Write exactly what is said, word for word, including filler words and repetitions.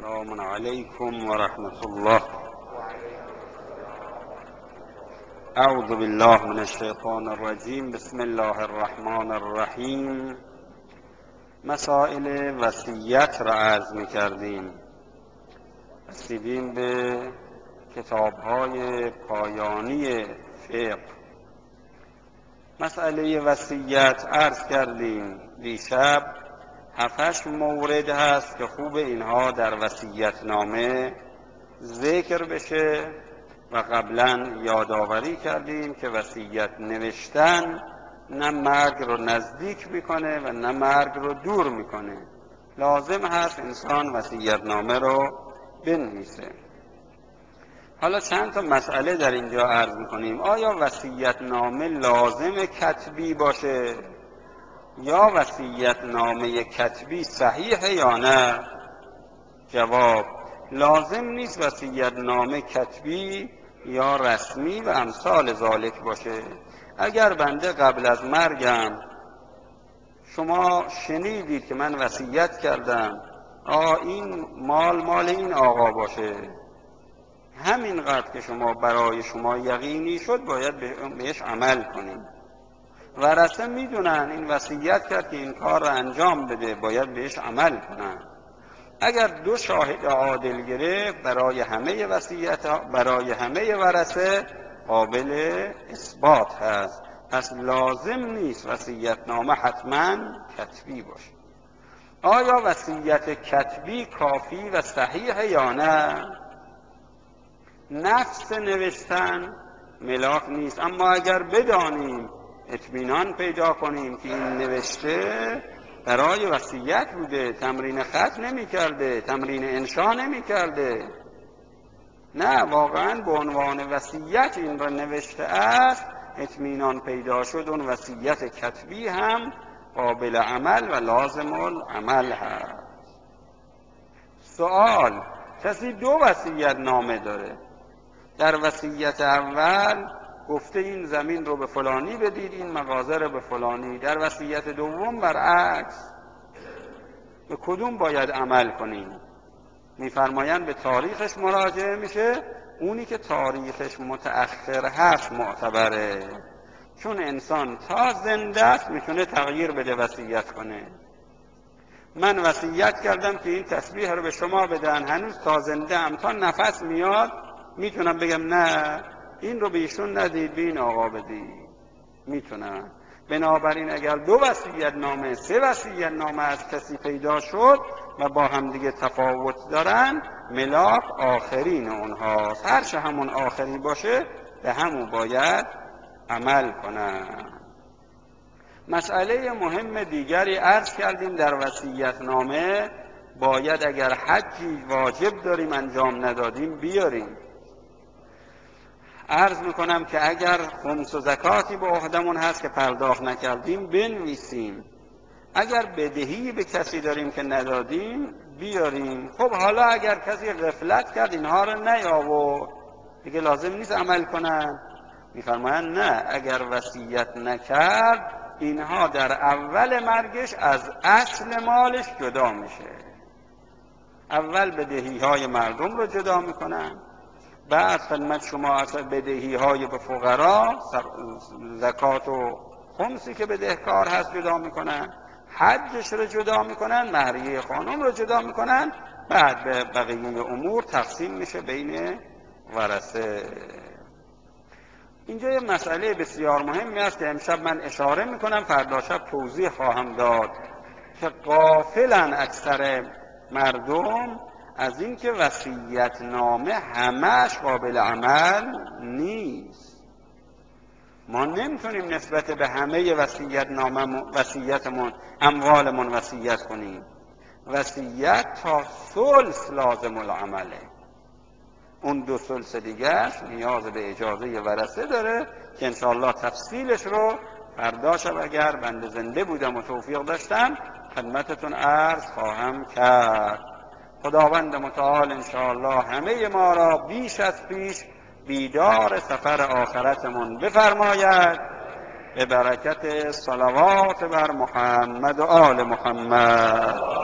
السلام علیکم و رحمت الله. اعوذ بالله من الشیطان الرجیم. بسم الله الرحمن الرحیم. مسائل وصیت را عرض می کردیم. رسیدیم به کتاب‌های پایانی فقه. مسئله وصیت عرض کردیم دیشب هفتش مورد هست که خوب اینها در وصیت نامه ذکر بشه و قبلا یادآوری کردیم که وصیت نوشتن نه مرگ رو نزدیک میکنه و نه مرگ رو دور میکنه. لازم هست انسان وصیت نامه رو بنویسه. حالا چند تا مسئله در اینجا عرض میکنیم. آیا وصیت نامه لازم کتبی باشه یا وصیت نامه کتبی صحیحه یا نه؟ جواب: لازم نیست وصیت نامه کتبی یا رسمی و امثال ذالک باشه. اگر بنده قبل از مرگم شما شنیدید که من وصیت کردم آه این مال مال این آقا باشه، همینقدر که شما برای شما یقینی شد باید بهش عمل کنید. ورثه میدونن این وصیت کرد که این کار را انجام بده، باید بهش عمل کنن. اگر دو شاهد عادل گرفت برای همه وصیت برای همه ورثه قابل اثبات هست. پس لازم نیست وصیت نامه حتما کتبی باشه. آیا وصیت کتبی کافی و صحیح یا نه؟ نفس نوشتن ملاک نیست، اما اگر بدانیم اطمینان پیدا کنیم که این نوشته برای وصیت بوده، تمرین خط نمی کرده، تمرین انشا نمی کرده، نه واقعا به عنوان وصیت این را نوشته است، اطمینان پیدا شد اون وصیت کتبی هم قابل عمل و لازم العمل هست. سوال: کسی دو وصیت نامه داره. در وصیت اول گفته این زمین رو به فلانی بدید، این مغازه رو به فلانی. در وصیت دوم برعکس. به کدوم باید عمل کنیم؟ میفرمایند به تاریخش مراجعه میشه. اونی که تاریخش متأخر هست معتبره، چون انسان تا زنده است میتونه تغییر بده، وصیت کنه. من وصیت کردم که این تسبیح رو به شما بدن، هنوز تا زنده ام، تا نفس میاد میتونم بگم نه این رو به ایشون ندید، به این آقا بدید. میتونم. بنابراین اگر دو وصیت نامه سه وصیت نامه از کسی پیدا شد و با هم دیگه تفاوت دارن، ملاک آخرین اونهاست. هرچه همون آخری باشه به همون باید عمل کنن. مسئله مهم دیگری عرض کردیم در وصیت نامه باید اگر حجی واجب داریم انجام ندادیم بیاریم. عرض میکنم که اگر خمس و زکاتی به عهدمون هست که پرداخت نکردیم بنویسیم. اگر بدهی به کسی داریم که ندادیم بیاریم. خب حالا اگر کسی غفلت کرد اینها رو نیاورد دیگه لازم نیست عمل کنن؟ میفرمایند نه، اگر وصیت نکرد اینها در اول مرگش از اصل مالش جدا میشه. اول بدهی های مردم رو جدا میکنن، بعد خدمت شما اصلا بدهی های به فقرا، زکات و خمسی که بدهکار هست جدا میکنن، حجش رو جدا میکنن، مهریه خانم رو جدا میکنن، بعد به بقیه امور تقسیم میشه بین ورثه. اینجا یه مسئله بسیار مهمی است که امشب من اشاره میکنم، فردا شب توضیح خواهم داد که غافلن اکثر مردم از این که وصیت نامه همش قابل عمل نیست. ما نمیتونیم نسبت به همه وصیت نامه وصیتمون اموالمون وصیت کنیم. وصیت تا ثلث لازم العمله، اون دو ثلث دیگرش نیاز به اجازه ورثه داره که انشاءالله تفصیلش رو فردا شب اگر بنده زنده بودم و توفیق داشتم خدمتتون عرض خواهم کرد. خداوند متعال انشاءالله همه ما را بیش از پیش بیدار سفر آخرتمون بفرماید به برکت صلوات بر محمد و آل محمد.